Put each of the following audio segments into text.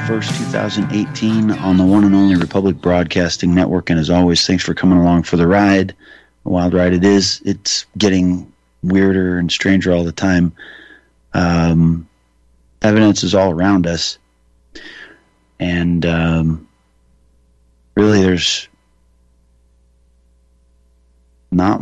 1st, 2018 on the one and only Republic Broadcasting Network. And as always, thanks for coming along for the ride. A wild ride it is. It's getting weirder and stranger all the time. Evidence is all around us. And really there's not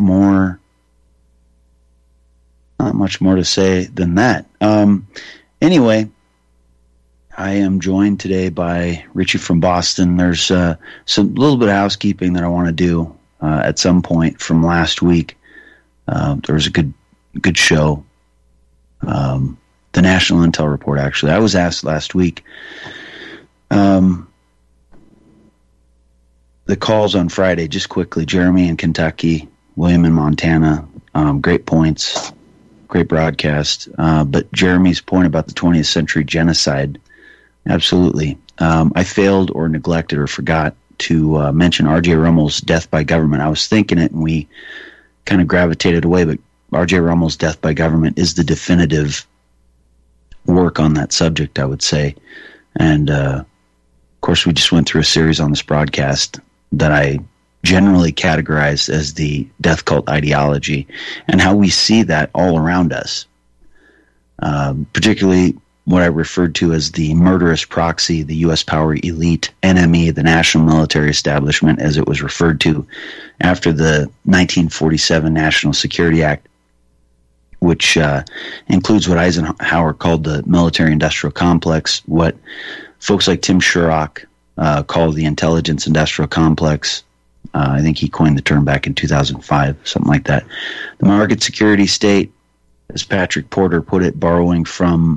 much more to say than that. Anyway, I am joined today by Richie from Boston. There's some little bit of housekeeping that I want to do at some point from last week. There was a good show, the National Intel Report. Actually, I was asked last week. The calls on Friday, just quickly. Jeremy in Kentucky, William in Montana. Great points, great broadcast. But Jeremy's point about the 20th century genocide. Absolutely. I failed or neglected or forgot to mention R.J. Rummel's Death by Government. I was thinking it and we kind of gravitated away, but R.J. Rummel's Death by Government is the definitive work on that subject, I would say. And, of course, we just went through a series on this broadcast that I generally categorized as the death cult ideology and how we see that all around us, particularly what I referred to as the murderous proxy, the U.S. power elite, NME, the national military establishment, as it was referred to after the 1947 National Security Act, which includes what Eisenhower called the military-industrial complex, what folks like Tim Sherrock call the intelligence-industrial complex. I think he coined the term back in 2005, something like that. The market security state, as Patrick Porter put it, borrowing from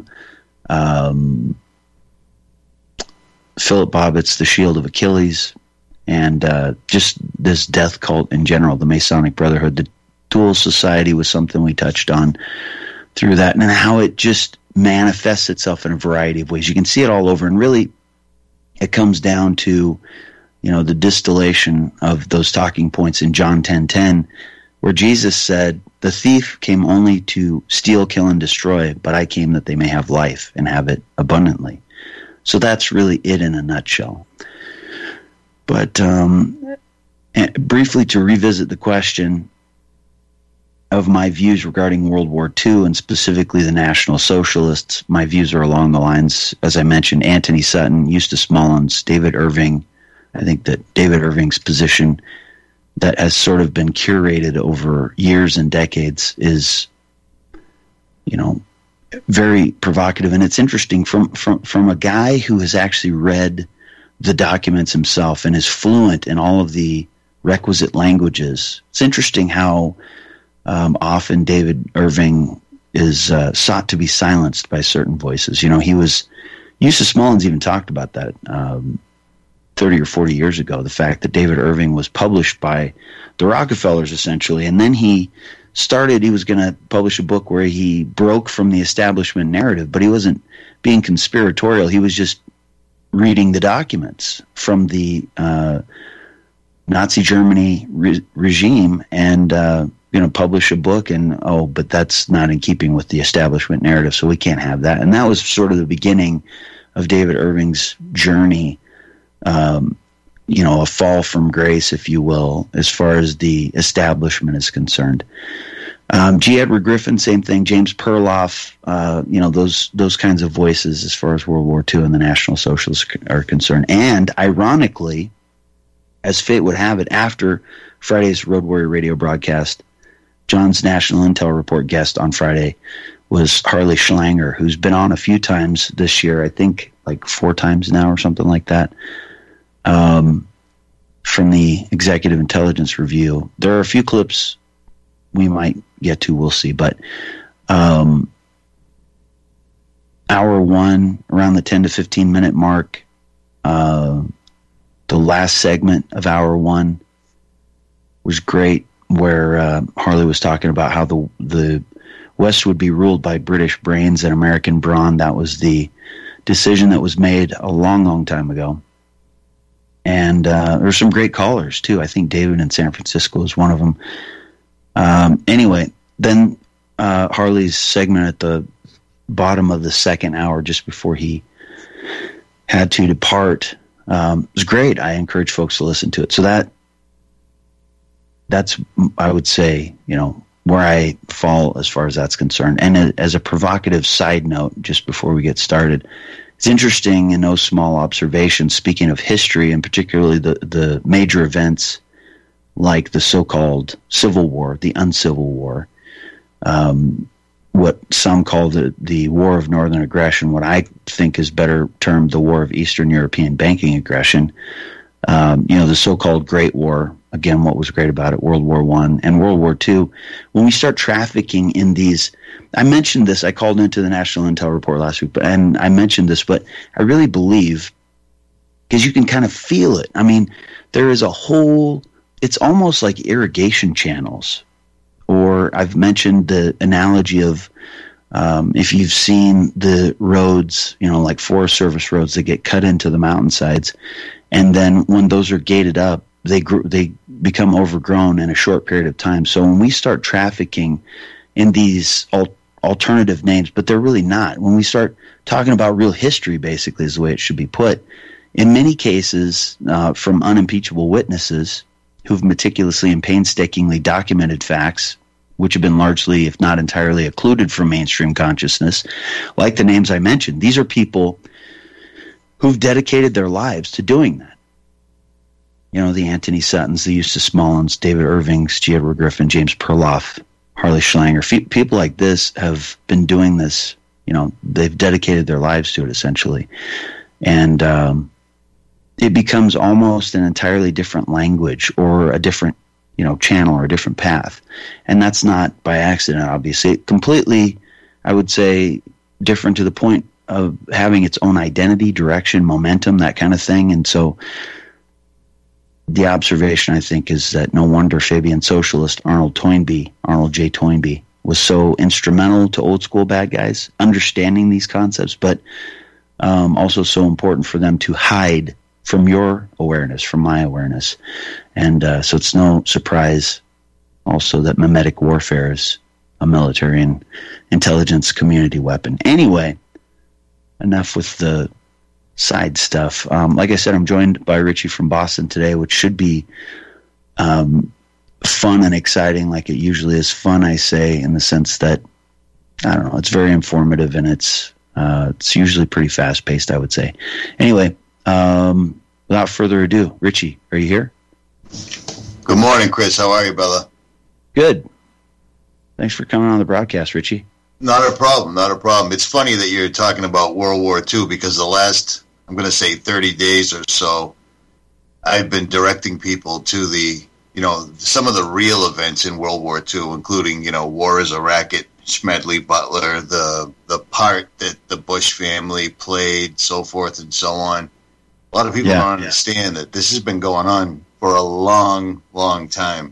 Philip Bobbitt's The Shield of Achilles, and just this death cult in general, the Masonic Brotherhood. The Dual Society was something we touched on through that, and how it just manifests itself in a variety of ways. You can see it all over, and really it comes down to, the distillation of those talking points in John 10:10, where Jesus said, "The thief came only to steal, kill, and destroy, but I came that they may have life and have it abundantly." So that's really it in a nutshell. But briefly to revisit the question of my views regarding World War II and specifically the National Socialists, my views are along the lines, as I mentioned, Anthony Sutton, Eustace Mullins, David Irving. I think that David Irving's position that has sort of been curated over years and decades is, very provocative. And it's interesting from a guy who has actually read the documents himself and is fluent in all of the requisite languages. It's interesting how often David Irving is sought to be silenced by certain voices. Eustace Mullins even talked about that 30 or 40 years ago, the fact that David Irving was published by the Rockefellers, essentially, and then he was going to publish a book where he broke from the establishment narrative, but he wasn't being conspiratorial. He was just reading the documents from the Nazi Germany regime and publish a book, and but that's not in keeping with the establishment narrative, so we can't have that. And that was sort of the beginning of David Irving's journey, a fall from grace, if you will, as far as the establishment is concerned. G. Edward Griffin, same thing. James Perloff, those kinds of voices as far as World War II and the National Socialists are concerned. And ironically, as fate would have it, after Friday's Road Warrior radio broadcast, John's National Intel Report guest on Friday was Harley Schlanger, who's been on a few times this year, I think like 4 times now or something like that, from the Executive Intelligence Review. There are a few clips we might get to, we'll see, but hour 1, around the 10 to 15 minute mark, the last segment of hour 1 was great, where Harley was talking about how the West would be ruled by British brains and American brawn. That was the decision that was made a long, long time ago. And there were some great callers, too. I think David in San Francisco is one of them. Anyway, then Harley's segment at the bottom of the second hour, just before he had to depart. It was great. I encourage folks to listen to it. So that's, I would say, where I fall as far as that's concerned. And as a provocative side note, just before we get started, it's interesting in no small observation, speaking of history, and particularly the major events like the so-called Civil War, the Uncivil War, what some call the War of Northern Aggression, what I think is better termed the War of Eastern European Banking Aggression, the so-called Great War. Again, what was great about it, World War I and World War II. When we start trafficking in these, I mentioned this, I called into the National Intel Report last week, and I mentioned this, but I really believe, because you can kind of feel it. I mean, there is a whole, it's almost like irrigation channels. Or I've mentioned the analogy of if you've seen the roads, like Forest Service roads that get cut into the mountainsides, and then when those are gated up, they become overgrown in a short period of time. So when we start trafficking in these alternative names, but they're really not, when we start talking about real history, basically is the way it should be put, in many cases from unimpeachable witnesses who've meticulously and painstakingly documented facts, which have been largely, if not entirely, occluded from mainstream consciousness, like the names I mentioned. These are people who've dedicated their lives to doing that. The Anthony Suttons, the Eustace Mullins, David Irvings, G. Edward Griffin, James Perloff, Harley Schlanger. People like this have been doing this, they've dedicated their lives to it, essentially. And it becomes almost an entirely different language or a different, channel or a different path. And that's not by accident, obviously. Completely, I would say, different to the point of having its own identity, direction, momentum, that kind of thing. And so the observation, I think, is that no wonder Fabian socialist Arnold J. Toynbee, was so instrumental to old school bad guys understanding these concepts, but also so important for them to hide from your awareness, from my awareness. And so it's no surprise also that mimetic warfare is a military and intelligence community weapon. Anyway, enough with the side stuff. Like I said, I'm joined by Richie from Boston today, which should be fun and exciting, like it usually is. Fun, I say, in the sense that, I don't know, it's very informative, and it's usually pretty fast-paced, I would say. Anyway, without further ado, Richie, are you here? Good morning, Chris. How are you, brother? Good. Thanks for coming on the broadcast, Richie. Not a problem, not a problem. It's funny that you're talking about World War II, because the last, I'm going to say 30 days or so, I've been directing people to the, some of the real events in World War II, including, War is a Racket, Smedley Butler, the part that the Bush family played, so forth and so on. A lot of people don't understand that this has been going on for a long, long time.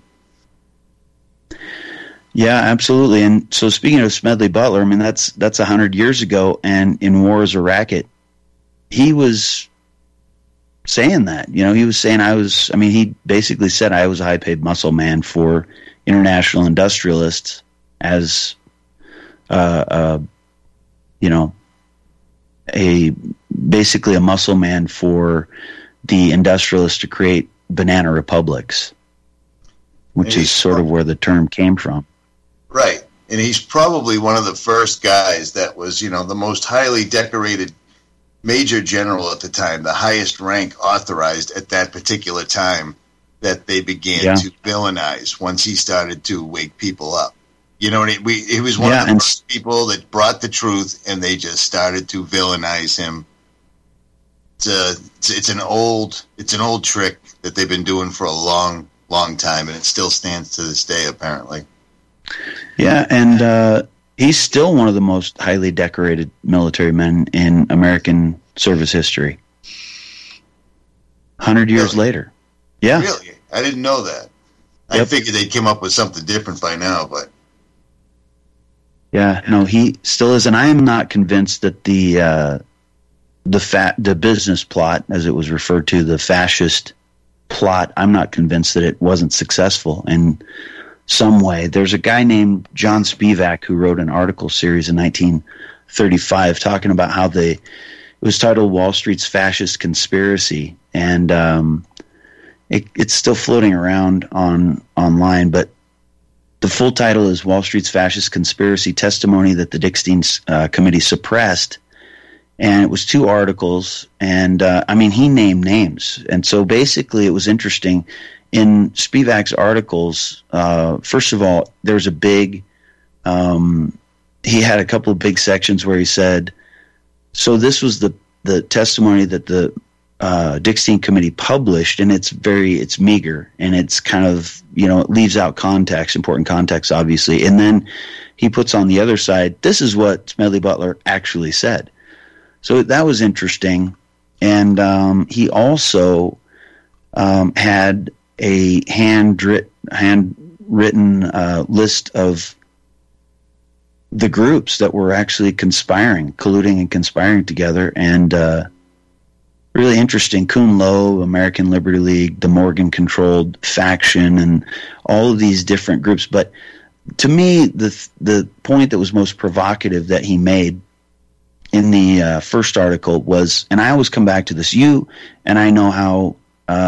Yeah, absolutely. And so speaking of Smedley Butler, I mean, that's 100 years ago, and in War is a Racket, he was saying that. He was saying he basically said I was a high-paid muscle man for international industrialists as, basically a muscle man for the industrialists to create banana republics, which is sort of where the term came from. Right. And he's probably one of the first guys that was, the most highly decorated major general at the time, the highest rank authorized at that particular time, that they began to villainize once he started to wake people up. He was one of the first people that brought the truth, and they just started to villainize him. It's an old trick that they've been doing for a long, long time, and it still stands to this day, apparently. Yeah, and he's still one of the most highly decorated military men in American service history. 100 years later. Yeah. Really? I didn't know that. Yep. I figured they'd come up with something different by now, but... Yeah, no, he still is, and I am not convinced that the business plot, as it was referred to, the fascist plot, I'm not convinced that it wasn't successful in some way. There's a guy named John Spivak who wrote an article series in 1935 talking about how it was titled Wall Street's Fascist Conspiracy, and it's still floating around online, but the full title is Wall Street's Fascist Conspiracy, Testimony that the Dickstein Committee Suppressed. And it was 2 articles, and he named names. And so basically it was interesting. In Spivak's articles, first of all, there was a big, he had a couple of big sections where he said, so this was the testimony that the Dickstein Committee published, and it's meager, and it's kind of, it leaves out context, important context, obviously. And then he puts on the other side, this is what Smedley Butler actually said. So that was interesting. And he also had a handwritten list of the groups that were actually colluding and conspiring together. And really interesting. Kuhn Loeb, American Liberty League, the Morgan-controlled faction, and all of these different groups. But to me, the point that was most provocative that he made in the first article was, and I always come back to this, you and I know how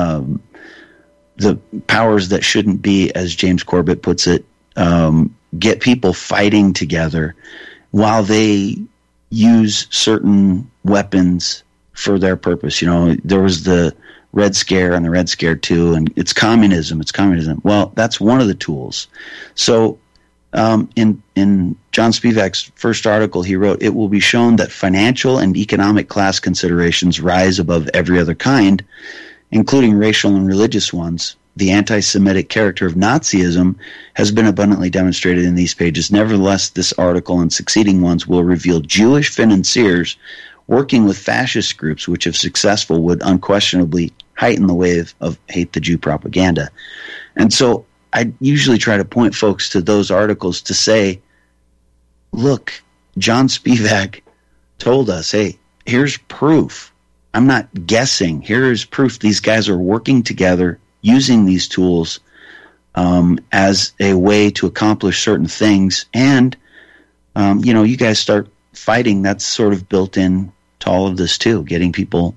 the powers that shouldn't be, as James Corbett puts it, get people fighting together while they use certain weapons for their purpose. There was the Red Scare and the Red Scare 2, and it's communism. Well, that's one of the tools. So in John Spivak's first article, he wrote, it will be shown that financial and economic class considerations rise above every other kind, including racial and religious ones. The anti-Semitic character of Nazism has been abundantly demonstrated in these pages. Nevertheless, this article and succeeding ones will reveal Jewish financiers working with fascist groups, which, if successful, would unquestionably heighten the wave of hate the Jew propaganda. And so I usually try to point folks to those articles to say, look, John Spivak told us, hey, here's proof. I'm not guessing. Here's proof these guys are working together, using these tools as a way to accomplish certain things. And, you guys start fighting. That's sort of built in to all of this too, getting people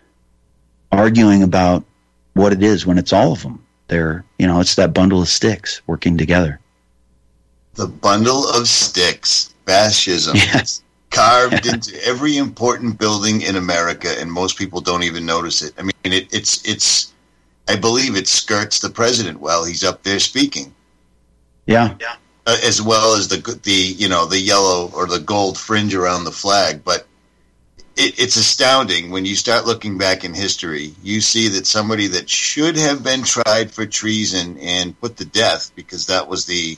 arguing about what it is when it's all of them. They're, it's that bundle of sticks working together. The bundle of sticks, fascism, yes. Carved into every important building in America, and most people don't even notice it. I mean, it's. I believe it skirts the president while he's up there speaking. Yeah. As well as the yellow or the gold fringe around the flag, but it's astounding when you start looking back in history. You see that somebody that should have been tried for treason and put to death, because that was the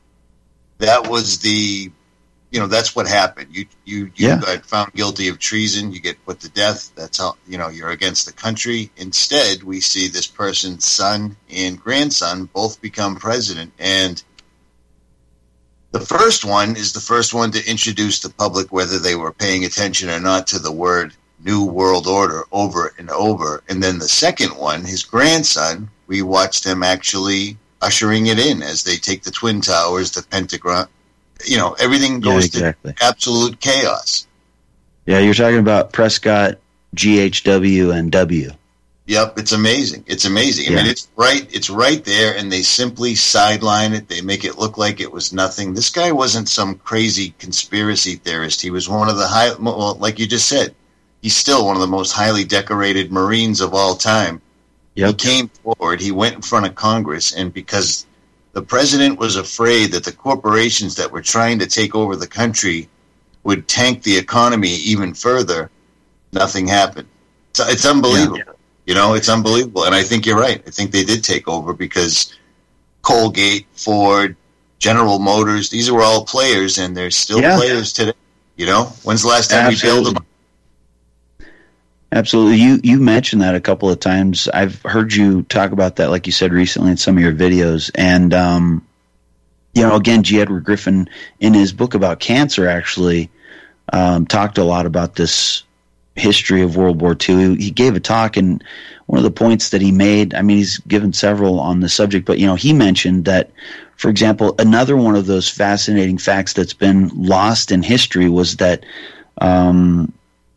that's what happened. You got found guilty of treason, you get put to death. That's how, you're against the country. Instead, we see this person's son and grandson both become president. And the first one is the first one to introduce the public, whether they were paying attention or not, to the word New World Order over and over. And then the second one, his grandson, we watched him actually ushering it in as they take the Twin Towers, the Pentagon. Everything goes to absolute chaos. Yeah, you're talking about Prescott, GHW, and W. Yep, it's amazing. It's amazing. Yeah. I mean, it's right there, and they simply sideline it. They make it look like it was nothing. This guy wasn't some crazy conspiracy theorist. He was one of the like you just said, he's still one of the most highly decorated Marines of all time. Yep. He came forward. He went in front of Congress, and because the president was afraid that the corporations that were trying to take over the country would tank the economy even further, nothing happened. So it's unbelievable. Yeah. It's unbelievable. And I think you're right. I think they did take over because Colgate, Ford, General Motors, these were all players, and they're still players today. When's the last time we bailed them? Absolutely. You mentioned that a couple of times. I've heard you talk about that, like you said, recently in some of your videos. And, again, G. Edward Griffin, in his book about cancer, actually talked a lot about this history of World War II. He gave a talk, and one of the points that he made, I mean, he's given several on the subject, but, he mentioned that, for example, another one of those fascinating facts that's been lost in history was that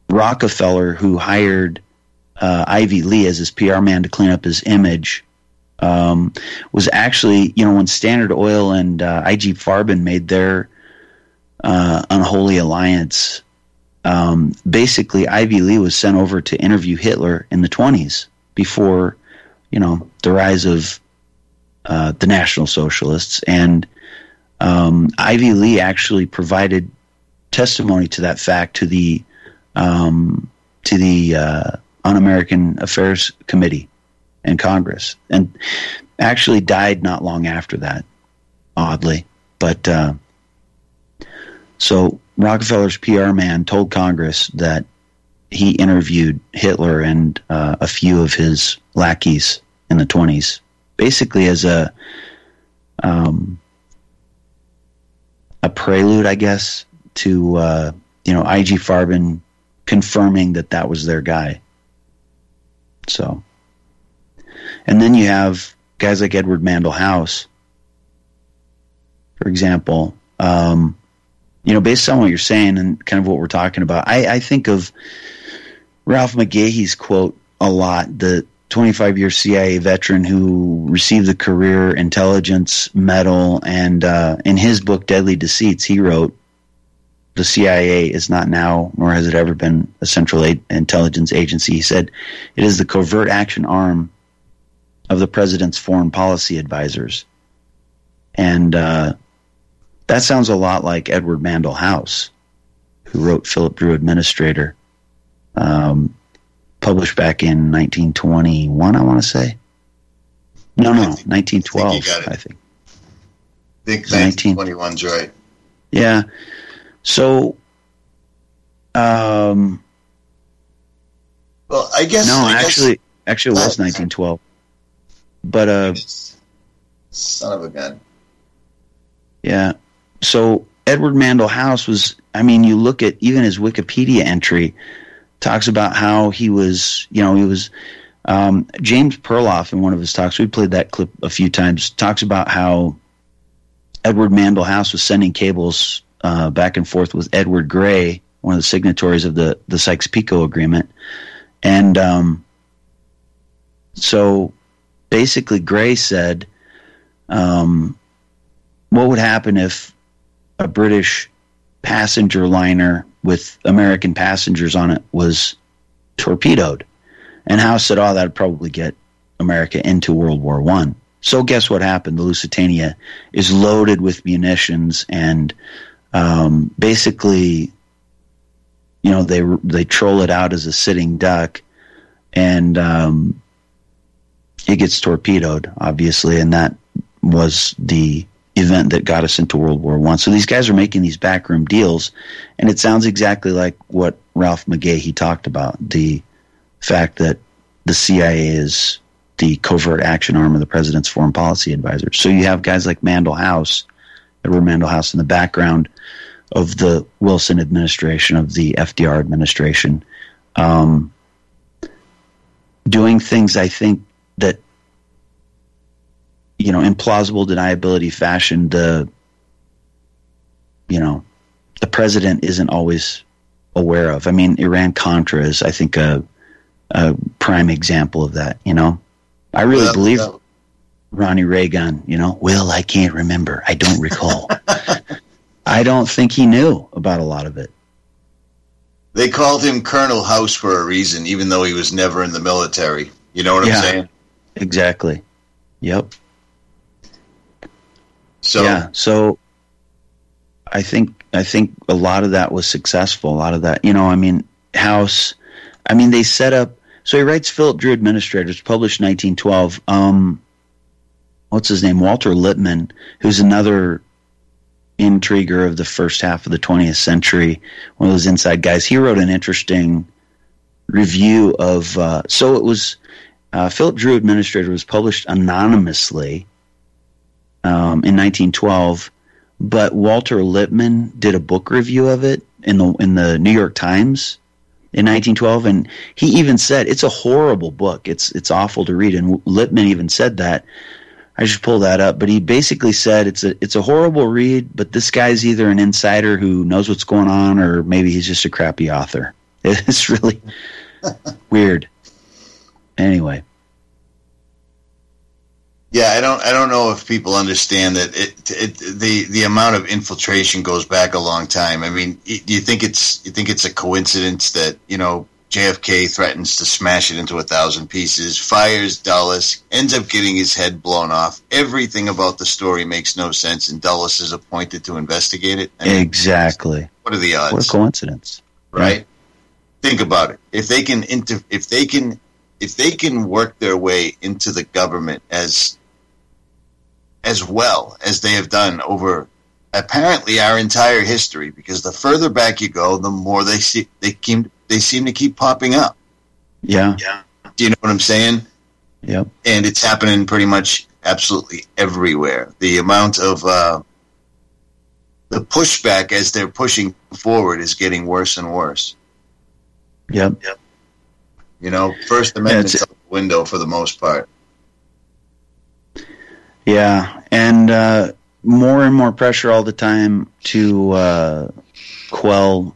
Rockefeller, who hired Ivy Lee as his PR man to clean up his image, was actually, when Standard Oil and IG Farben made their unholy alliance, basically Ivy Lee was sent over to interview Hitler in the 1920s before, the rise of the National Socialists. And Ivy Lee actually provided testimony to that fact to the Un-American Affairs Committee in Congress, and actually died not long after that, oddly. But so Rockefeller's PR man told Congress that he interviewed Hitler and a few of his lackeys in the 1920s, basically as a prelude, I guess, to IG Farben confirming that was their guy. So, and then you have guys like Edward Mandell House, for example. Based on what you're saying and kind of what we're talking about, I think of Ralph McGahee's quote a lot, the 25-year CIA veteran who received the Career Intelligence Medal, and in his book Deadly Deceits, he wrote, "The CIA is not now, nor has it ever been, a central intelligence agency." He said, "It is the covert action arm of the president's foreign policy advisors." And that sounds a lot like Edward Mandell House, who wrote Philip Drew Administrator, published back in 1921, I want to say. No, 1912, I think. I think 1921's right. Yeah. So, well, I guess... No, actually it was 1912. But, son of a gun. Yeah. So, Edward Mandell House was, you look at even his Wikipedia entry, talks about how he was, James Perloff in one of his talks, we played that clip a few times, talks about how Edward Mandell House was sending cables back and forth with Edward Gray, one of the signatories of the Sykes-Picot Agreement. And so basically Gray said, what would happen if a British passenger liner with American passengers on it was torpedoed? And House said, that'd probably get America into World War I. So guess what happened? The Lusitania is loaded with munitions, and basically, they troll it out as a sitting duck, and it gets torpedoed, obviously, and that was the event that got us into World War I. So these guys are making these backroom deals, and it sounds exactly like what Ralph McGahee talked about, the fact that the CIA is the covert action arm of the president's foreign policy advisors. So you have guys like Mandell House, Edward Mandell House, in the background of the Wilson administration, of the FDR administration, doing things, I think, that, in plausible deniability fashion, the president isn't always aware of. Iran-Contra is, I think, a prime example of that, I really believe Ronnie Reagan, Will, I can't remember. I don't recall. I don't think he knew about a lot of it. They called him Colonel House for a reason, even though he was never in the military. You know what I'm saying? Exactly. Yep. So I think a lot of that was successful. A lot of that, House, they set up. So he writes Philip Drew Administrators, published in 1912. What's his name? Walter Lippmann, who's another intriguer of the first half of the 20th century, one of those inside guys. He wrote an interesting review of. So it was Philip Drew Administrator was published anonymously in 1912, but Walter Lippmann did a book review of it in the New York Times in 1912, and he even said it's a horrible book. It's awful to read, and Lippmann even said that. I should pull that up, but he basically said it's a horrible read, but this guy's either an insider who knows what's going on, or maybe he's just a crappy author. It's really weird. Anyway. Yeah, I don't know if people understand that the amount of infiltration goes back a long time. I mean, do you think it's a coincidence that, you know, JFK threatens to smash it into 1,000 pieces, fires Dulles, ends up getting his head blown off. Everything about the story makes no sense, and Dulles is appointed to investigate it. I mean, exactly. What are the odds? What a coincidence, right? Yeah. Think about it. If they can work their way into the government as well as they have done over apparently our entire history, because the further back you go, the more they seem to keep popping up. Yeah. Do you know what I'm saying? Yep. And it's happening pretty much absolutely everywhere. The amount of the pushback as they're pushing forward is getting worse and worse. Yep. You know, First Amendment's out the window for the most part. Yeah, and more and more pressure all the time to quell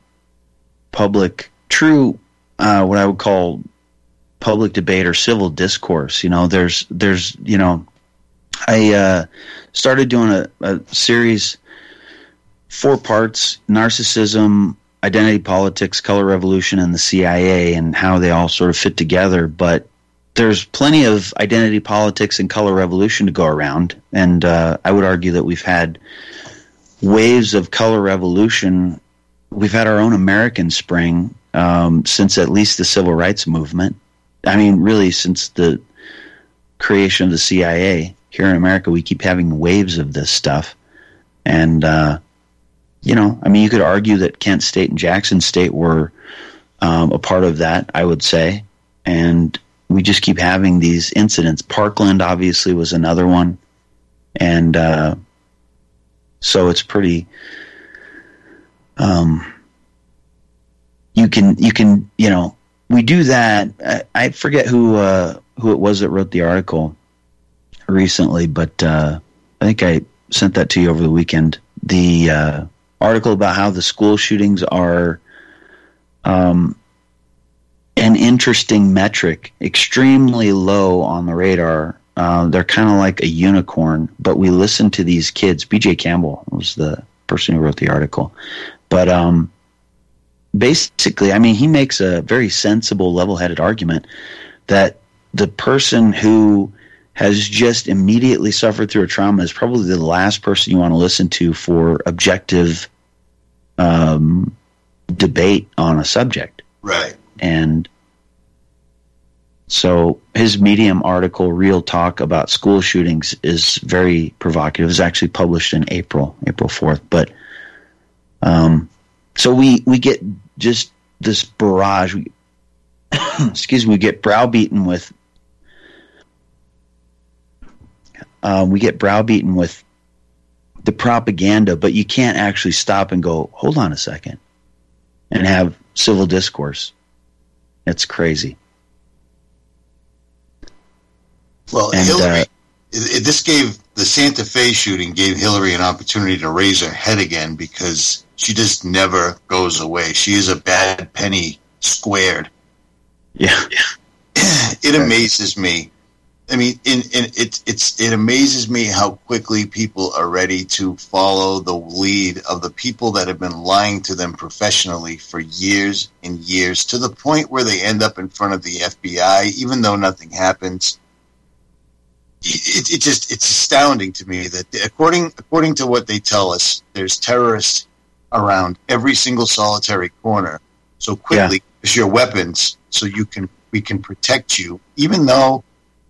true, what I would call public debate or civil discourse. You know, there's, you know, I started doing a series, 4 parts: narcissism, identity politics, color revolution, and the CIA, and how they all sort of fit together. But there's plenty of identity politics and color revolution to go around, and I would argue that we've had waves of color revolution. We've had our own American spring since at least the civil rights movement. I mean, really, since the creation of the CIA here in America, we keep having waves of this stuff. And, you know, I mean, you could argue that Kent State and Jackson State were a part of that, I would say. And we just keep having these incidents. Parkland obviously was another one. And so it's pretty... you can, you know, we do that. I forget who it was that wrote the article recently, but I think I sent that to you over the weekend. The article about how the school shootings are an interesting metric, extremely low on the radar. They're kind of like a unicorn, but we listen to these kids. B.J. Campbell was the person who wrote the article. But basically, I mean, he makes a very sensible, level-headed argument that the person who has just immediately suffered through a trauma is probably the last person you want to listen to for objective debate on a subject. Right. And so his Medium article, Real Talk About School Shootings, is very provocative. It was actually published in April 4th. But so we get just this barrage. We get browbeaten with the propaganda, but you can't actually stop and go, hold on a second, and have civil discourse. It's crazy. Well, and Hillary, the Santa Fe shooting gave Hillary an opportunity to raise her head again, because she just never goes away. She is a bad penny squared. Yeah. It amazes me. I mean, it amazes me how quickly people are ready to follow the lead of the people that have been lying to them professionally for years and years, to the point where they end up in front of the FBI, even though nothing happens. It's astounding to me that according to what they tell us, there's terrorists around every single solitary corner. So quickly, use your weapons so we can protect you, even though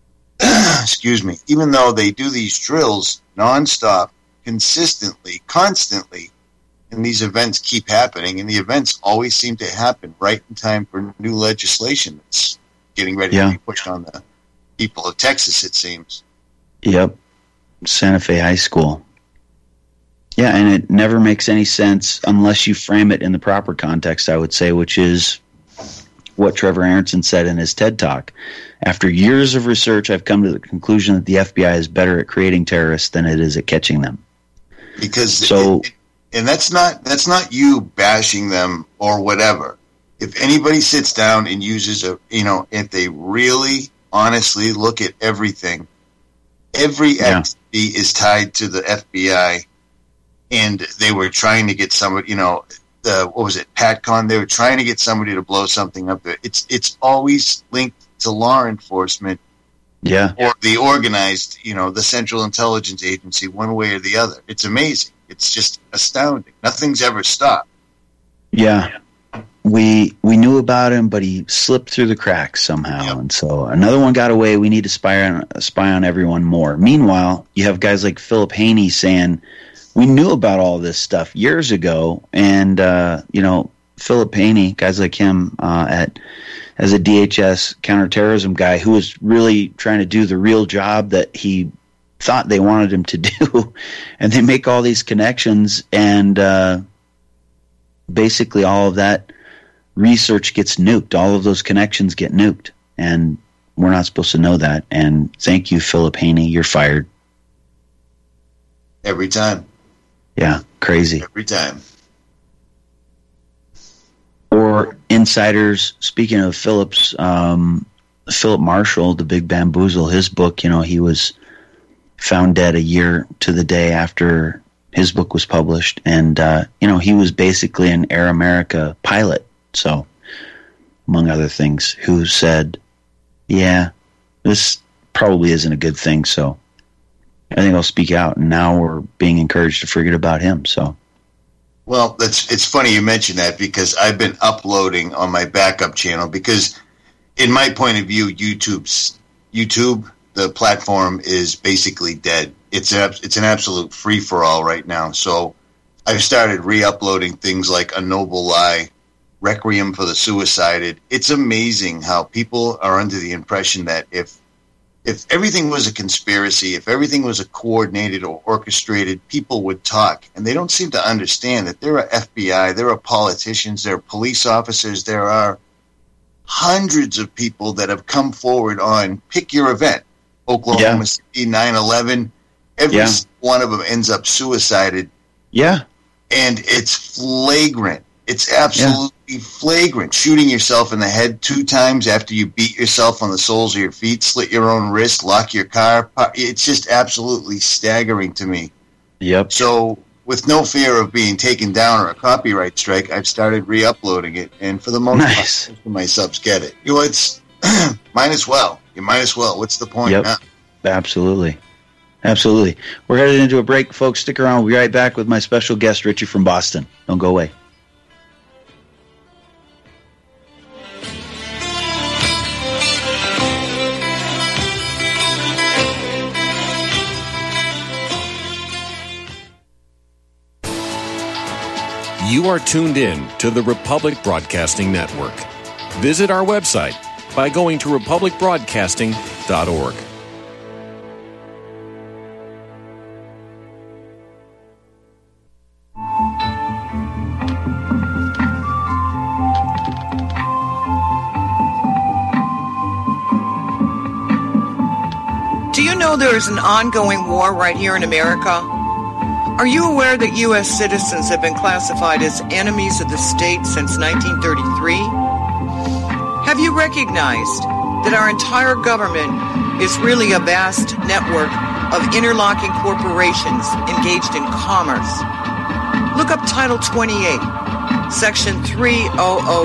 even though they do these drills nonstop, consistently, constantly, and these events keep happening, and the events always seem to happen right in time for new legislation that's getting ready to be pushed on the people of Texas, it seems. Yep. Santa Fe High School. Yeah, and it never makes any sense unless you frame it in the proper context, I would say, which is what Trevor Aronson said in his TED Talk. After years of research, I've come to the conclusion that the FBI is better at creating terrorists than it is at catching them. And that's not you bashing them or whatever. if anybody sits down and uses if they really honestly look at everything, every activity is tied to the FBI, and they were trying to get somebody, what was it, PatCon? They were trying to get somebody to blow something up there. It's always linked to law enforcement, or the organized, the Central Intelligence Agency, one way or the other. It's amazing. It's just astounding. Nothing's ever stopped. Yeah. We knew about him, but he slipped through the cracks somehow. Yep. And so another one got away. We need to spy on everyone more. Meanwhile, you have guys like Philip Haney saying, we knew about all this stuff years ago. And, Philip Haney, guys like him as a DHS counterterrorism guy who was really trying to do the real job that he thought they wanted him to do. And they make all these connections, and basically all of that research gets nuked. All of those connections get nuked, and we're not supposed to know that. And thank you, Philip Haney. You're fired. Every time. Yeah, crazy. Every time. Or insiders, speaking of Philip Marshall, The Big Bamboozle, his book, he was found dead a year to the day after his book was published. And, he was basically an Air America pilot. So, among other things, who said, this probably isn't a good thing. So I think I'll speak out. And now we're being encouraged to forget about him. So. Well, it's funny you mention that, because I've been uploading on my backup channel, because in my point of view, YouTube, the platform, is basically dead. It's an absolute free-for-all right now. So I've started re-uploading things like A Noble Lie, Requiem for the Suicided. It's amazing how people are under the impression that if everything was a conspiracy, if everything was a coordinated or orchestrated, people would talk. And they don't seem to understand that there are FBI, there are politicians, there are police officers, there are hundreds of people that have come forward on, pick your event, Oklahoma City, 9/11. Every one of them ends up suicided. Yeah. And it's flagrant. It's absolutely flagrant. Shooting yourself in the head 2 times after you beat yourself on the soles of your feet, slit your own wrist, lock your car. It's just absolutely staggering to me. Yep. So with no fear of being taken down or a copyright strike, I've started re-uploading it. And for the most part, my subs get it. It's might as well. You might as well. What's the point? Yep. Absolutely. Absolutely. We're headed into a break, folks. Stick around. We'll be right back with my special guest, Richie from Boston. Don't go away. You are tuned in to the Republic Broadcasting Network. Visit our website by going to republicbroadcasting.org. Do you know there is an ongoing war right here in America? Are you aware that U.S. citizens have been classified as enemies of the state since 1933? Have you recognized that our entire government is really a vast network of interlocking corporations engaged in commerce? Look up Title 28, Section 3002.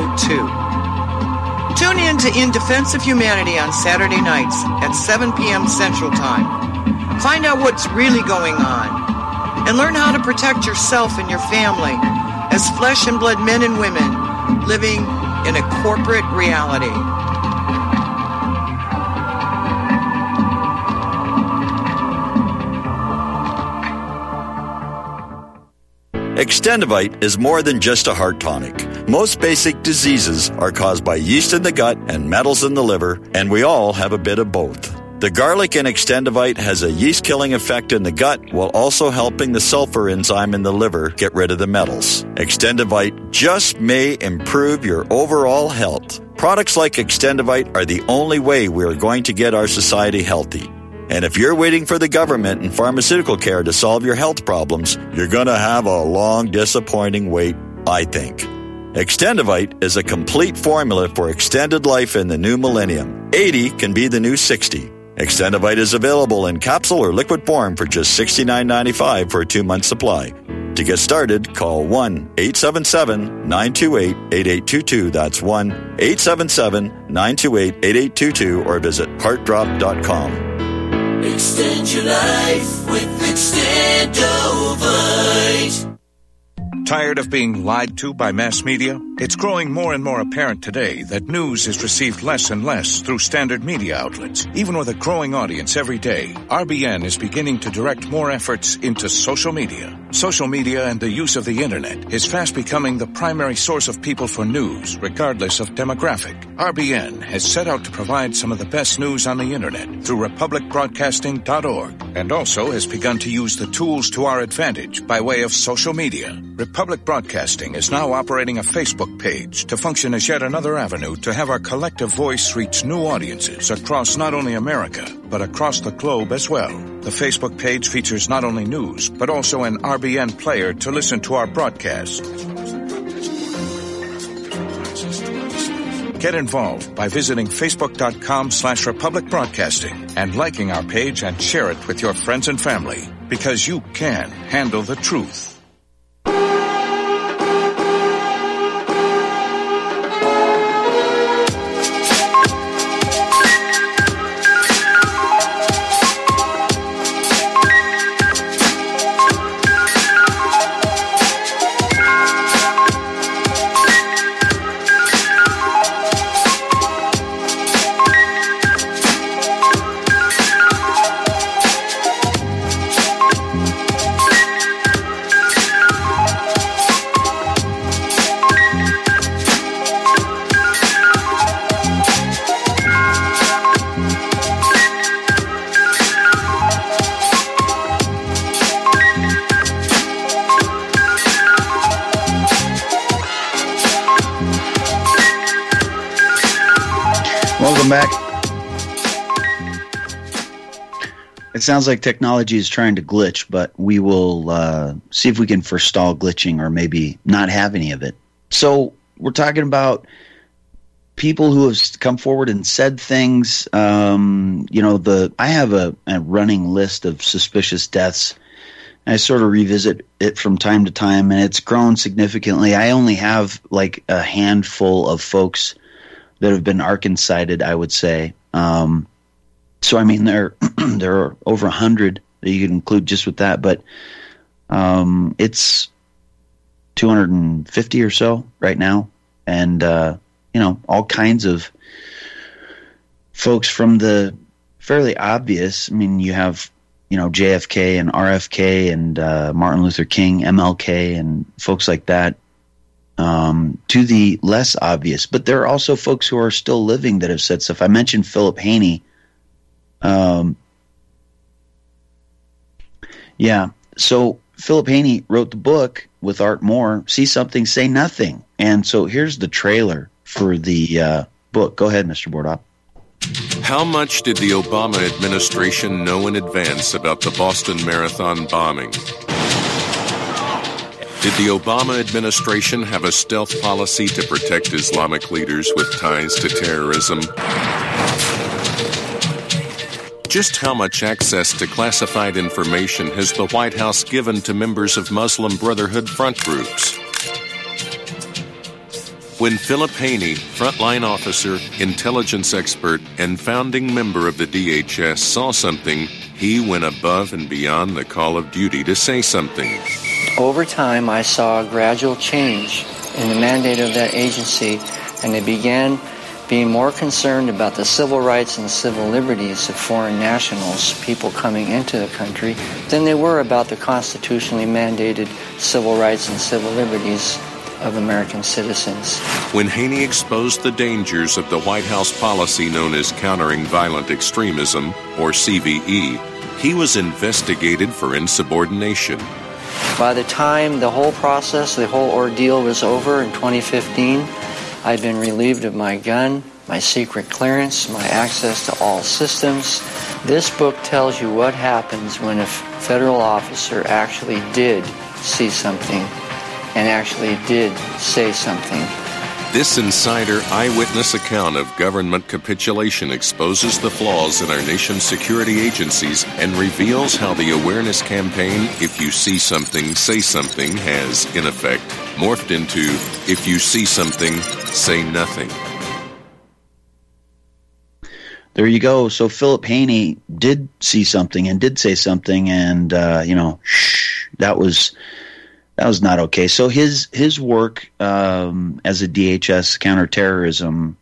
Tune in to In Defense of Humanity on Saturday nights at 7 p.m. Central Time. Find out what's really going on and learn how to protect yourself and your family as flesh and blood men and women living in a corporate reality. Extendivite is more than just a heart tonic. Most basic diseases are caused by yeast in the gut and metals in the liver, and we all have a bit of both. The garlic in Extendivite has a yeast-killing effect in the gut while also helping the sulfur enzyme in the liver get rid of the metals. Extendivite just may improve your overall health. Products like Extendivite are the only way we are going to get our society healthy. And if you're waiting for the government and pharmaceutical care to solve your health problems, you're going to have a long, disappointing wait, I think. Extendivite is a complete formula for extended life in the new millennium. 80 can be the new 60. Extendivite is available in capsule or liquid form for just $69.95 for a 2-month supply. To get started, call 1-877-928-8822. That's 1-877-928-8822 or visit heartdrop.com. Extend your life with Extendovite. Tired of being lied to by mass media? It's growing more and more apparent today that news is received less and less through standard media outlets. Even with a growing audience every day, RBN is beginning to direct more efforts into social media. Social media and the use of the internet is fast becoming the primary source of people for news, regardless of demographic. RBN has set out to provide some of the best news on the internet through republicbroadcasting.org, and also has begun to use the tools to our advantage by way of social media. Republic Broadcasting is now operating a Facebook page to function as yet another avenue to have our collective voice reach new audiences across not only America, but across the globe as well. The Facebook page features not only news, but also an RBN player to listen to our broadcast. Get involved by visiting facebook.com/Republic Broadcasting and liking our page and share it with your friends and family, because you can handle the truth. Welcome back. It sounds like technology is trying to glitch, but we will see if we can forestall glitching or maybe not have any of it. So we're talking about people who have come forward and said things. I have a running list of suspicious deaths. I sort of revisit it from time to time, and it's grown significantly. I only have like a handful of folks that have been Arkansas-cited, I would say. So, I mean, there are over 100 that you can include just with that, but it's 250 or so right now. And, all kinds of folks from the fairly obvious. I mean, you have, JFK and RFK and Martin Luther King, MLK, and folks like that. To the less obvious, but there are also folks who are still living that have said stuff. I mentioned Philip Haney. So Philip Haney wrote the book with Art Moore, See Something, Say Nothing. And so here's the trailer for the book. Go ahead, Mr. Bordop. How much did the Obama administration know in advance about the Boston Marathon bombing? Did the Obama administration have a stealth policy to protect Islamic leaders with ties to terrorism? Just how much access to classified information has the White House given to members of Muslim Brotherhood front groups? When Philip Haney, frontline officer, intelligence expert, and founding member of the DHS, saw something, he went above and beyond the call of duty to say something. Over time, I saw a gradual change in the mandate of that agency, and they began being more concerned about the civil rights and the civil liberties of foreign nationals, people coming into the country, than they were about the constitutionally mandated civil rights and civil liberties of American citizens. When Haney exposed the dangers of the White House policy known as Countering Violent Extremism, or CVE, he was investigated for insubordination. By the time the whole process, the whole ordeal was over in 2015, I'd been relieved of my gun, my secret clearance, my access to all systems. This book tells you what happens when a federal officer actually did see something and actually did say something. This insider eyewitness account of government capitulation exposes the flaws in our nation's security agencies and reveals how the awareness campaign, If You See Something, Say Something, has, in effect, morphed into If You See Something, Say Nothing. There you go. So Philip Haney did see something and did say something, and that was not okay. So his work as a DHS counterterrorism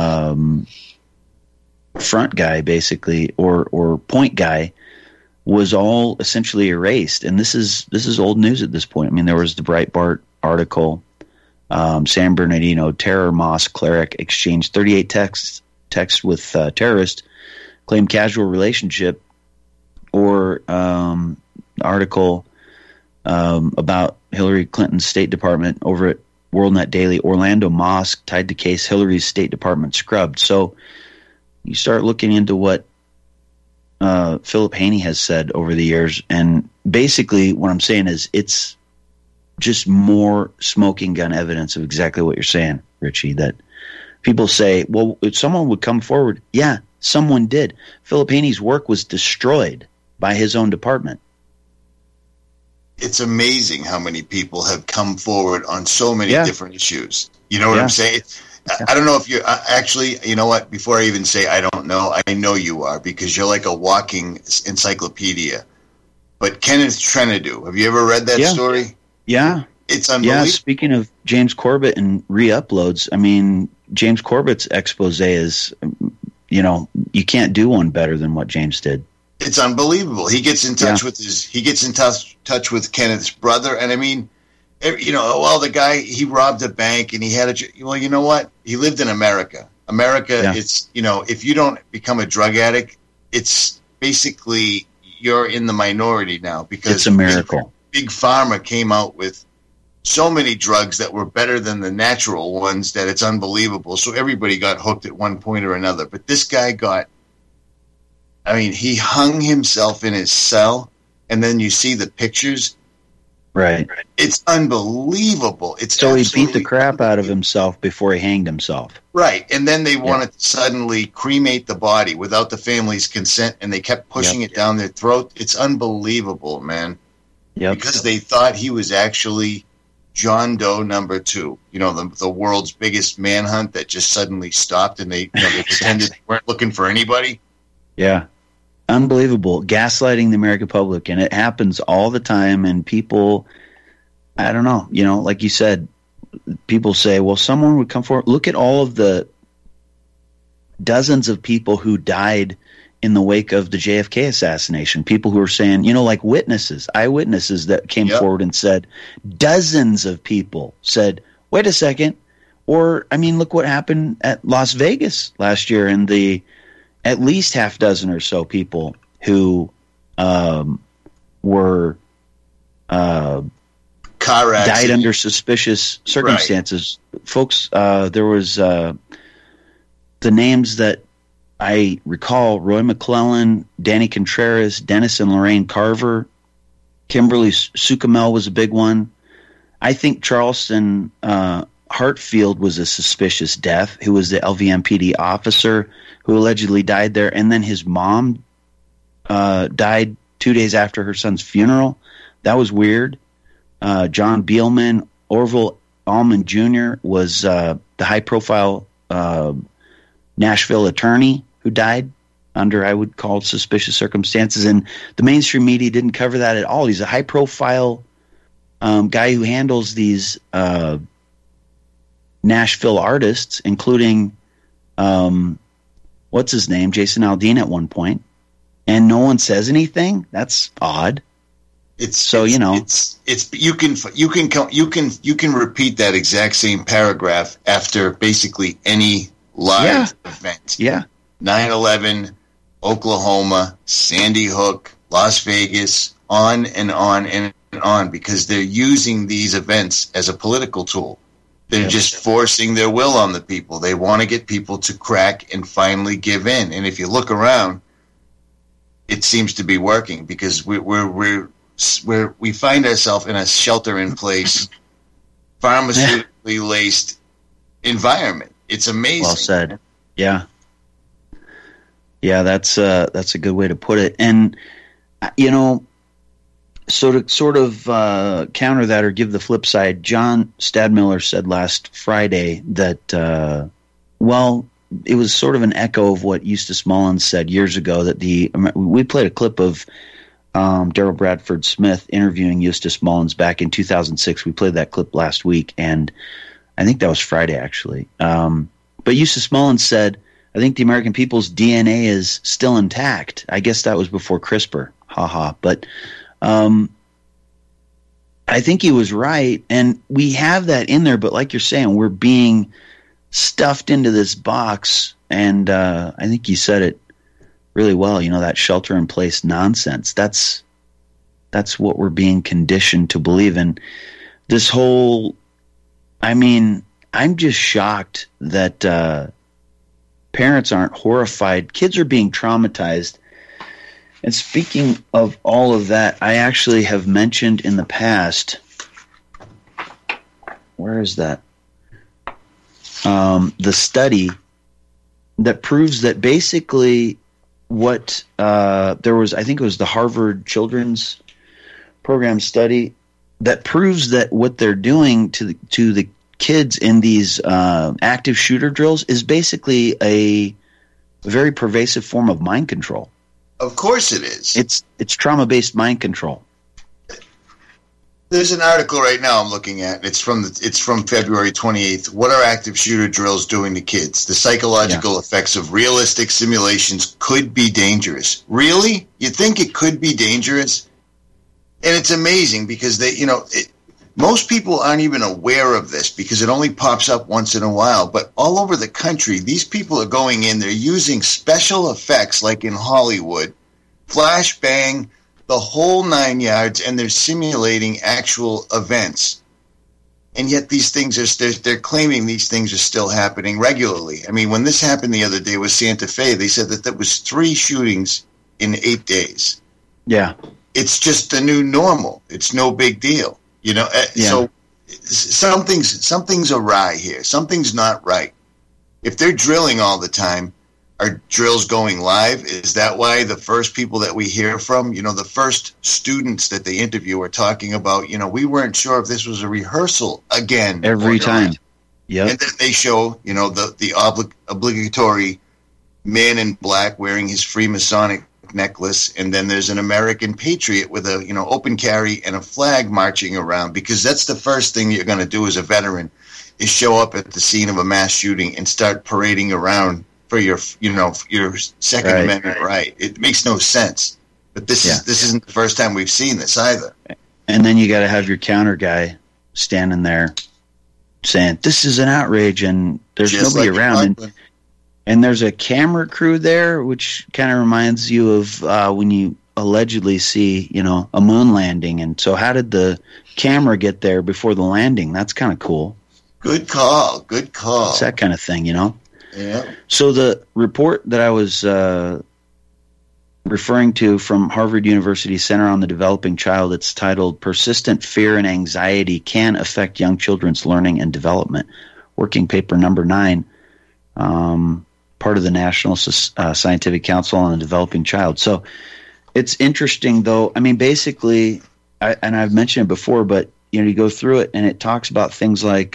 front guy, basically, or point guy, was all essentially erased. And this is old news at this point. I mean, there was the Breitbart article, San Bernardino terror mosque cleric exchanged 38 texts with terrorist, claimed casual relationship, or article about Hillary Clinton's State Department over at WorldNet Daily, Orlando mosque tied to case Hillary's State Department scrubbed. So you start looking into what Philip Haney has said over the years, and basically what I'm saying is it's just more smoking gun evidence of exactly what you're saying, Richie, that people say, well, if someone would come forward, yeah, someone did. Philip Haney's work was destroyed by his own department. It's amazing how many people have come forward on so many different issues. You know what I'm saying? I don't know if you're actually, you know what, before I even say I don't know, I know you are, because you're like a walking encyclopedia. But Kenneth Trenadu, have you ever read that story? Yeah. It's unbelievable. Yeah, speaking of James Corbett and re-uploads, I mean, James Corbett's expose is, you can't do one better than what James did. It's unbelievable. He gets in touch with touch with Kenneth's brother, and I mean, the guy, he robbed a bank and he had well, you know what? He lived in America. It's, if you don't become a drug addict, it's basically you're in the minority now, because it's a miracle. Big Pharma came out with so many drugs that were better than the natural ones that it's unbelievable. So everybody got hooked at one point or another. But this guy he hung himself in his cell, and then you see the pictures. Right. It's unbelievable. So he beat the crap out of himself before he hanged himself. Right. And then they wanted to suddenly cremate the body without the family's consent, and they kept pushing it down their throat. It's unbelievable, man. Yep. Because they thought he was actually John Doe number 2, the world's biggest manhunt that just suddenly stopped, and they pretended they weren't looking for anybody. Yeah. Unbelievable. Gaslighting the American public. And it happens all the time. And people, I don't know, like you said, people say, well, someone would come forward. Look at all of the dozens of people who died in the wake of the JFK assassination. People who are saying, like eyewitnesses that came forward and said, dozens of people said, wait a second. Or, I mean, look what happened at Las Vegas last year, and at least half dozen or so people who were died under suspicious circumstances. Right. Folks, there was the names that I recall: Roy McClellan, Danny Contreras, Dennis and Lorraine Carver, Kimberly Sukamel was a big one. I think Charleston Hartfield was a suspicious death, who was the LVMPD officer who allegedly died there, and then his mom died 2 days after her son's funeral. That was weird. John Beelman, Orville Allman Jr. was the high-profile Nashville attorney who died under, I would call, suspicious circumstances, and the mainstream media didn't cover that at all. He's a high-profile guy who handles these Nashville artists, including what's his name, Jason Aldean at one point, and no one says anything. That's odd. You can repeat that exact same paragraph after basically any live event. Yeah. 9/11, Oklahoma, Sandy Hook, Las Vegas, on and on and on, because they're using these events as a political tool. They're just forcing their will on the people. They want to get people to crack and finally give in. And if you look around, it seems to be working, because we find ourselves in a shelter-in-place pharmaceutically laced environment. It's amazing. Well said. Yeah. Yeah, that's a good way to put it. And, you know, so to sort of counter that or give the flip side, John Stadmiller said last Friday that, it was sort of an echo of what Eustace Mullins said years ago, that we played a clip of Daryl Bradford Smith interviewing Eustace Mullins back in 2006. We played that clip last week, and I think that was Friday, actually. But Eustace Mullins said, I think the American people's DNA is still intact. I guess that was before CRISPR. Ha. But I think he was right, and we have that in there, but like you're saying, we're being stuffed into this box, and I think you said it really well, you know, that shelter-in-place nonsense. That's what we're being conditioned to believe in. This whole, I mean, I'm just shocked that parents aren't horrified. Kids are being traumatized. And speaking of all of that, I actually have mentioned in the past, where is that? The study that proves that basically what there was, I think it was the Harvard Children's Program study that proves that what they're doing to the kids in these active shooter drills is basically a very pervasive form of mind control. Of course it is. It's trauma-based mind control. There's an article right now I'm looking at. It's from February 28th. What are active shooter drills doing to kids? The psychological effects of realistic simulations could be dangerous. Really? You think it could be dangerous? And it's amazing because most people aren't even aware of this because it only pops up once in a while. But all over the country, these people are going in. They're using special effects like in Hollywood, flash bang, the whole 9 yards, and they're simulating actual events. And yet these things they're claiming these things are still happening regularly. I mean, when this happened the other day with Santa Fe, they said that there was 3 shootings in 8 days. Yeah. It's just the new normal. It's no big deal. You know, So something's awry here. Something's not right. If they're drilling all the time, are drills going live? Is that why the first people that we hear from, the first students that they interview are talking about, we weren't sure if this was a rehearsal again. Every time. Yeah. And then they show, the obligatory man in black wearing his Freemasonic necklace, and then there's an American patriot with a, open carry and a flag marching around, because that's the first thing you're going to do as a veteran is show up at the scene of a mass shooting and start parading around for your Second Amendment right. It makes no sense. But this isn't the first time we've seen this either. And then you got to have your counter guy standing there saying, this is an outrage, and there's just nobody around. And there's a camera crew there, which kind of reminds you of when you allegedly see, a moon landing. And so how did the camera get there before the landing? That's kind of cool. Good call. It's that kind of thing, Yeah. So the report that I was referring to from Harvard University Center on the Developing Child, it's titled Persistent Fear and Anxiety Can Affect Young Children's Learning and Development, working paper number 9, part of the National Scientific Council on the Developing Child. So it's interesting, though. I mean, basically, and I've mentioned it before, but you go through it and it talks about things like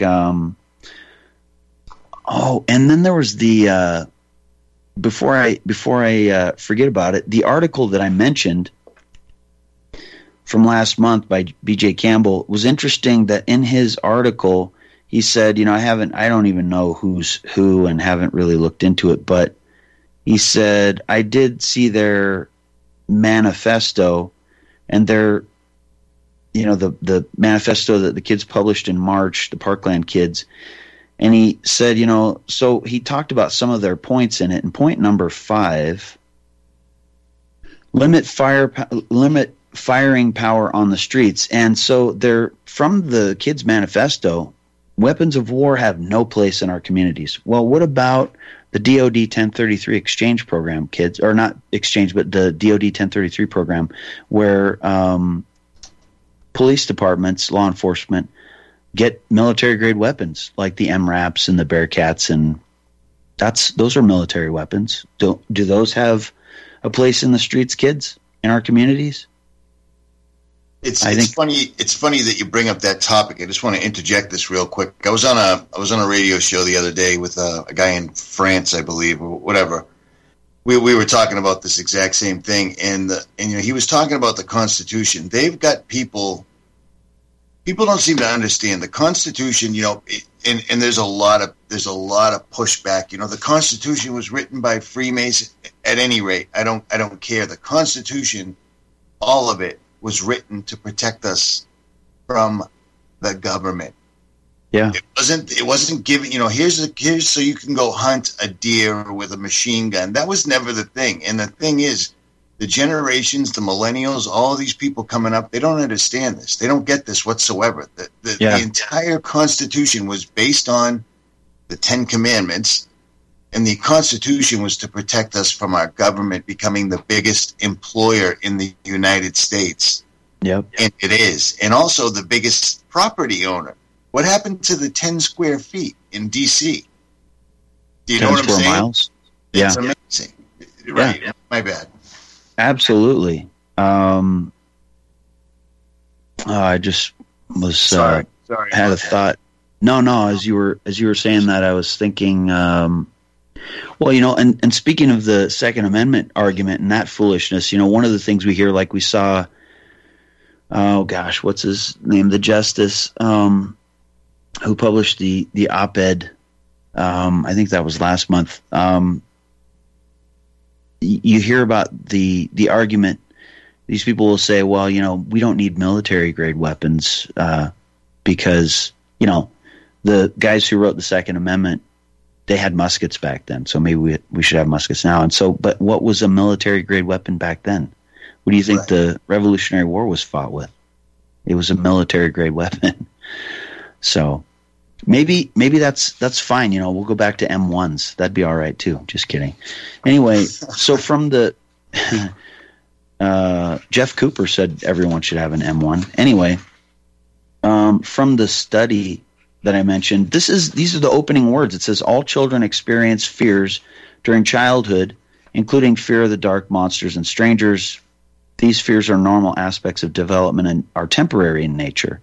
and then there was the before I forget about it, the article that I mentioned from last month by B.J. Campbell was interesting. That in his article he said, I don't even know who's who and haven't really looked into it, but he said I did see their manifesto, and their the manifesto that the kids published in March, the Parkland kids. And he said, so he talked about some of their points in it. And point number 5, limit firing power on the streets. And so they're from the kids' manifesto, weapons of war have no place in our communities. Well, what about the DOD 1033 exchange program, kids? Or not exchange, but the DOD 1033 program, where police departments, law enforcement, get military-grade weapons like the MRAPs and the Bearcats, and those are military weapons. Do those have a place in the streets, kids, in our communities? It's funny that you bring up that topic. I just want to interject this real quick. I was on a radio show the other day with a guy in France, I believe, or whatever. We were talking about this exact same thing, and he was talking about the Constitution. They've got people don't seem to understand the Constitution. And there's a lot of pushback. The Constitution was written by Freemasons. At any rate, I don't care. The Constitution, all of it, was written to protect us from the government. Yeah. It wasn't given, here's so you can go hunt a deer with a machine gun. That was never the thing. And the thing is, the generations, the millennials, all of these people coming up, they don't understand this. They don't get this whatsoever. The entire Constitution was based on the 10 Commandments, and the Constitution was to protect us from our government becoming the biggest employer in the United States. Yep. And it is. And also the biggest property owner. What happened to the 10 square feet in D.C.? Do you know what I'm saying? Miles? It's amazing. Right. Yeah. My bad. Absolutely. I just was sorry had a thought. No. As you were saying that, I was thinking. And speaking of the Second Amendment argument and that foolishness, one of the things we hear, like we saw. Oh gosh, what's his name? The justice who published the op-ed. I think that was last month. You hear about the argument. These people will say, well, we don't need military-grade weapons because, the guys who wrote the Second Amendment, they had muskets back then, so maybe we should have muskets now. And so, but what was a military-grade weapon back then? What do you think the Revolutionary War was fought with? It was a military-grade weapon. So maybe that's fine. We'll go back to M1s. That'd be all right too. Just kidding. Anyway, so from the Jeff Cooper said everyone should have an M1. Anyway, from the study that I mentioned, these are the opening words. It says all children experience fears during childhood, including fear of the dark, monsters, and strangers. These fears are normal aspects of development and are temporary in nature.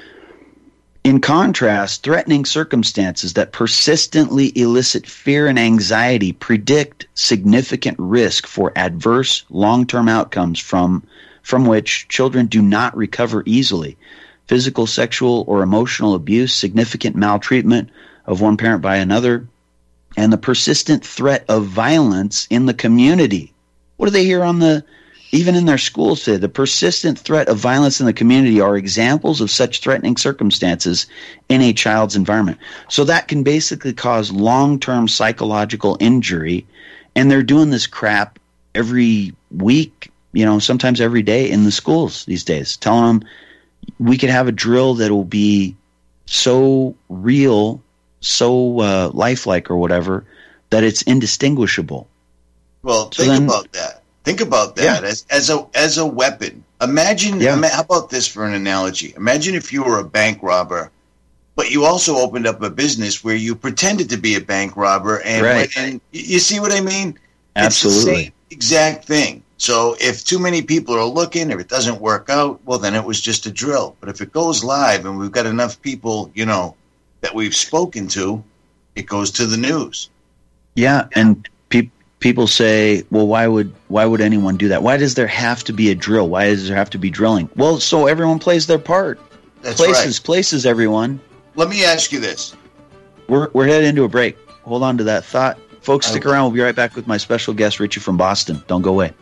In contrast, threatening circumstances that persistently elicit fear and anxiety predict significant risk for adverse long-term outcomes from which children do not recover easily. Physical, sexual, or emotional abuse, significant maltreatment of one parent by another, and the persistent threat of violence in the community. What do they hear even in their schools today? The persistent threat of violence in the community are examples of such threatening circumstances in a child's environment. So that can basically cause long-term psychological injury, and they're doing this crap every week, sometimes every day in the schools these days, telling them we could have a drill that will be so real, so lifelike or whatever, that it's indistinguishable. Well, think about that. Think about that as a weapon. Imagine, how about this for an analogy? Imagine if you were a bank robber, but you also opened up a business where you pretended to be a bank robber, and you see what I mean? Absolutely. It's the same exact thing. So if too many people are looking, if it doesn't work out, well, then it was just a drill. But if it goes live and we've got enough people, that we've spoken to, it goes to the news. Yeah, and people say, well, why would anyone do that? Why does there have to be a drill? Why does there have to be drilling? Well, so everyone plays their part. That's right. Places, everyone. Let me ask you this. We're headed into a break. Hold on to that thought. Folks, stick around. We'll be right back with my special guest, Richie from Boston. Don't go away.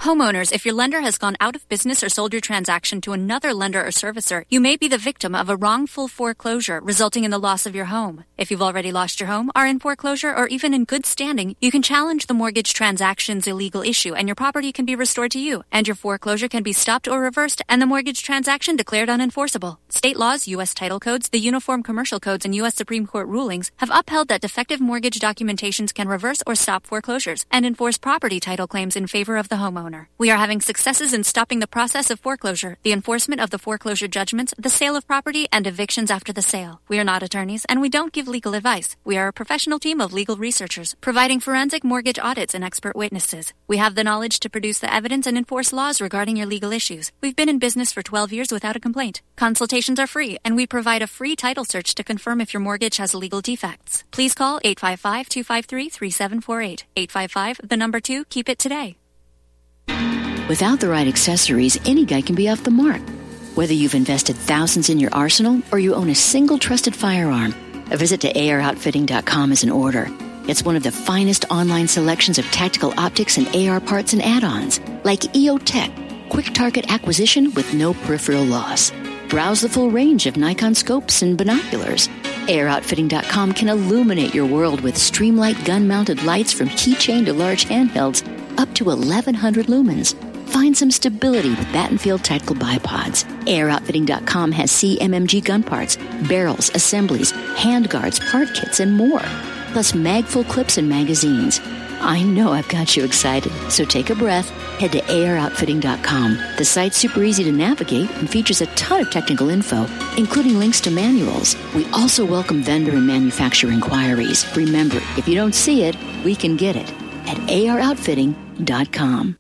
Homeowners, if your lender has gone out of business or sold your transaction to another lender or servicer, you may be the victim of a wrongful foreclosure, resulting in the loss of your home. If you've already lost your home, are in foreclosure, or even in good standing, you can challenge the mortgage transaction's illegal issue, and your property can be restored to you, and your foreclosure can be stopped or reversed, and the mortgage transaction declared unenforceable. State laws, U.S. title codes, the Uniform Commercial Codes, and U.S. Supreme Court rulings have upheld that defective mortgage documentations can reverse or stop foreclosures and enforce property title claims in favor of the homeowner. We are having successes in stopping the process of foreclosure, the enforcement of the foreclosure judgments, the sale of property, and evictions after the sale. We are not attorneys, and we don't give legal advice. We are a professional team of legal researchers, providing forensic mortgage audits and expert witnesses. We have the knowledge to produce the evidence and enforce laws regarding your legal issues. We've been in business for 12 years without a complaint. Consultations are free, and we provide a free title search to confirm if your mortgage has legal defects. Please call 855-253-3748. 855, the number 2, keep it today. Without the right accessories, any guy can be off the mark. Whether you've invested thousands in your arsenal or you own a single trusted firearm, a visit to AROutfitting.com is in order. It's one of the finest online selections of tactical optics and AR parts and add-ons, like EOTech, quick target acquisition with no peripheral loss. Browse the full range of Nikon scopes and binoculars. AROutfitting.com can illuminate your world with Streamlight gun-mounted lights from keychain to large handhelds, up to 1,100 lumens. Find some stability with Battenfield Tactical Bipods. AROutfitting.com has CMMG gun parts, barrels, assemblies, handguards, part kits, and more. Plus mag-full clips and magazines. I know I've got you excited, so take a breath. Head to AROutfitting.com. The site's super easy to navigate and features a ton of technical info, including links to manuals. We also welcome vendor and manufacturer inquiries. Remember, if you don't see it, we can get it at AROutfitting.com.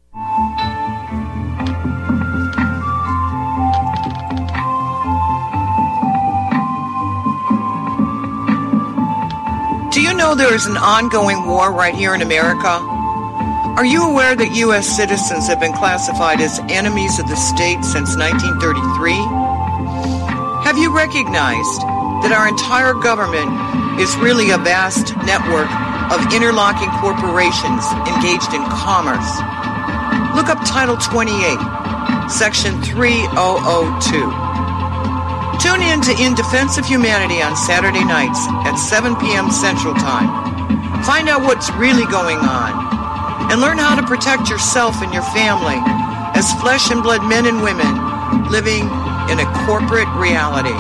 Do you know there is an ongoing war right here in America? Are you aware that U.S. citizens have been classified as enemies of the state since 1933? Have you recognized that our entire government is really a vast network of interlocking corporations engaged in commerce? Look up Title 28, Section 3002. Tune in to In Defense of Humanity on Saturday nights at 7 p.m. Central Time. Find out what's really going on and learn how to protect yourself and your family as flesh and blood men and women living in a corporate reality.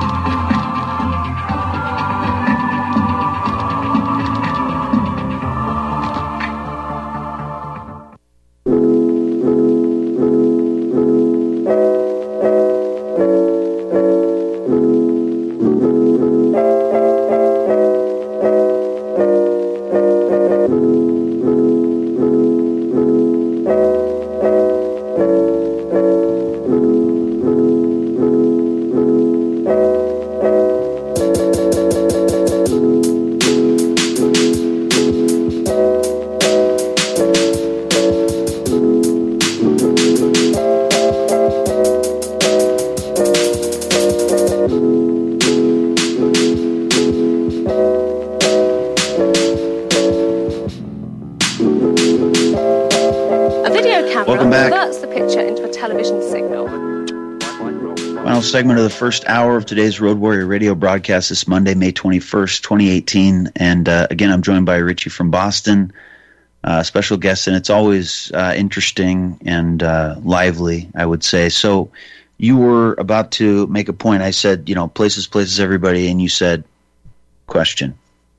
Segment of the first hour of today's Road Warrior Radio broadcast this Monday, May 21st, 2018. And again, I'm joined by Richie from Boston, special guest, and it's always interesting and lively, I would say. So you were about to make a point. I said, you know, places, everybody, and you said, question.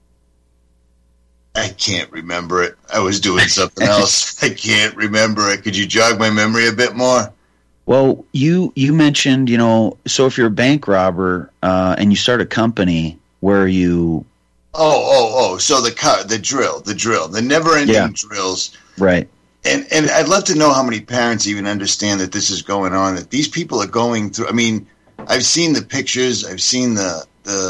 I can't remember it. I was doing something else. I can't remember it. Could you jog my memory a bit more? Well, you mentioned, you know, so if you're a bank robber and you start a company where you... So the drill, the never-ending drills. Right. And I'd love to know how many parents even understand that this is going on, that these people are going through... I mean, I've seen the pictures, I've seen the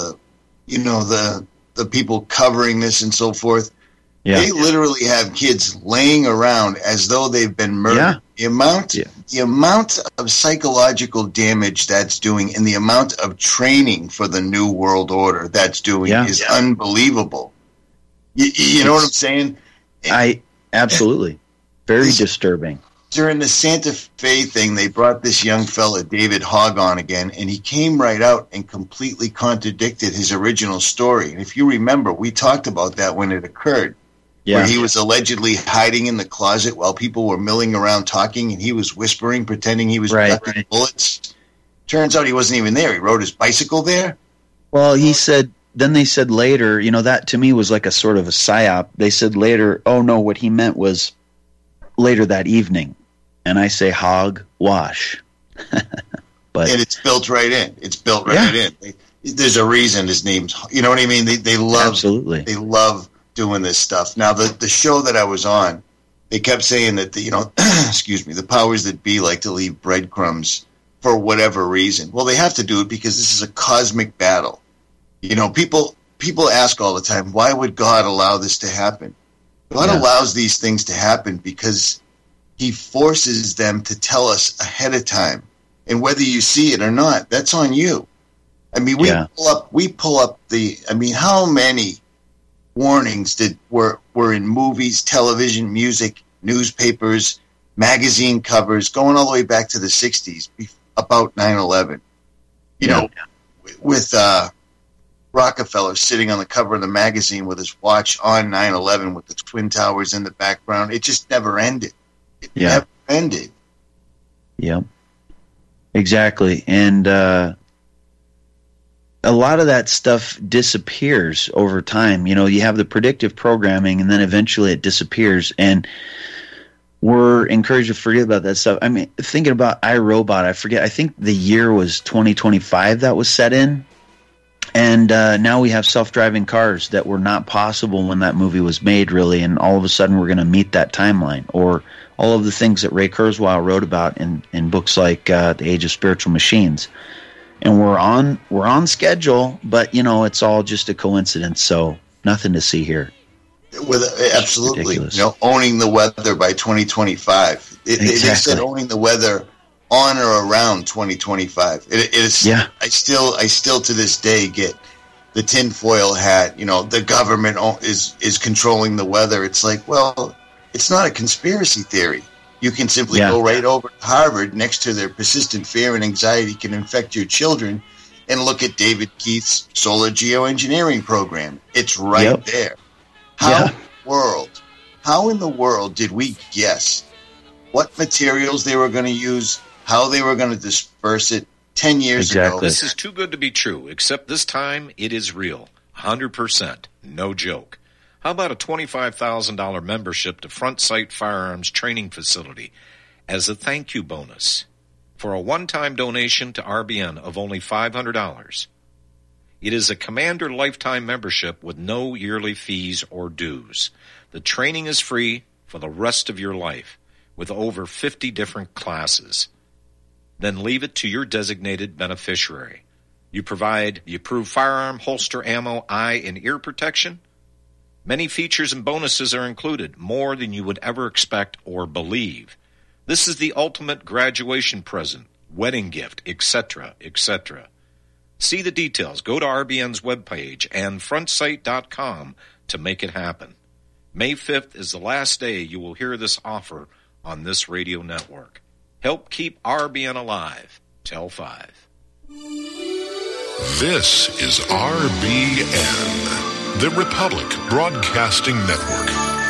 people covering this and so forth. Yeah. They literally have kids laying around as though they've been murdered. Yeah. The amount of psychological damage that's doing and the amount of training for the New World Order that's doing is unbelievable. You know what I'm saying? Absolutely. Very disturbing. during the Santa Fe thing, they brought this young fella, David Hogg, on again, and he came right out and completely contradicted his original story. And if you remember, we talked about that when it occurred, where he was allegedly hiding in the closet while people were milling around talking, and he was whispering, pretending he was ducking bullets. Turns out he wasn't even there. He rode his bicycle there. Well, he said, then they said later, you know, that to me was like a sort of a psyop. They said later, oh no, what he meant was later that evening. And I say hog wash. But and it's built right in. It's built right in. There's a reason his name's, you know what I mean? They love, absolutely. They love doing this stuff. Now, the show that I was on, they kept saying that, excuse me, the powers that be like to leave breadcrumbs for whatever reason. Well, they have to do it because this is a cosmic battle. You know, people ask all the time, why would God allow this to happen? God allows these things to happen because he forces them to tell us ahead of time. And whether you see it or not, that's on you. I mean, we pull up how many warnings were in movies, television, music, newspapers, magazine covers, going all the way back to the 60s about 9/11. You know, with Rockefeller sitting on the cover of the magazine with his watch on 9/11 with the Twin Towers in the background. It just never ended. It never ended. Yep. Exactly. And a lot of that stuff disappears over time. You know, you have the predictive programming and then eventually it disappears. And we're encouraged to forget about that stuff. I mean, thinking about iRobot, I think the year was 2025 that was set in. And now we have self-driving cars that were not possible when that movie was made, really. And all of a sudden we're going to meet that timeline. Or all of the things that Ray Kurzweil wrote about in books like The Age of Spiritual Machines. And we're on schedule, but, you know, it's all just a coincidence. So nothing to see here. Absolutely. You know, owning the weather by 2025. They said owning the weather on or around 2025. It is. Yeah. I still to this day get the tinfoil hat. You know, the government is controlling the weather. It's like, well, it's not a conspiracy theory. You can simply go right over to Harvard next to their persistent fear and anxiety can infect your children and look at David Keith's solar geoengineering program. It's right there. How in the world did we guess what materials they were going to use, how they were going to disperse it 10 years ago? This is too good to be true, except this time it is real. 100%. No joke. How about a $25,000 membership to Front Sight Firearms Training Facility as a thank you bonus for a one-time donation to RBN of only $500? It is a Commander lifetime membership with no yearly fees or dues. The training is free for the rest of your life with over 50 different classes. Then leave it to your designated beneficiary. You provide the approved firearm, holster, ammo, eye, and ear protection. Many features and bonuses are included, more than you would ever expect or believe. This is the ultimate graduation present, wedding gift, etc., etc. See the details. Go to RBN's webpage and frontsight.com to make it happen. May 5th is the last day you will hear this offer on this radio network. Help keep RBN alive. Tell 5. This is RBN, the Republic Broadcasting Network.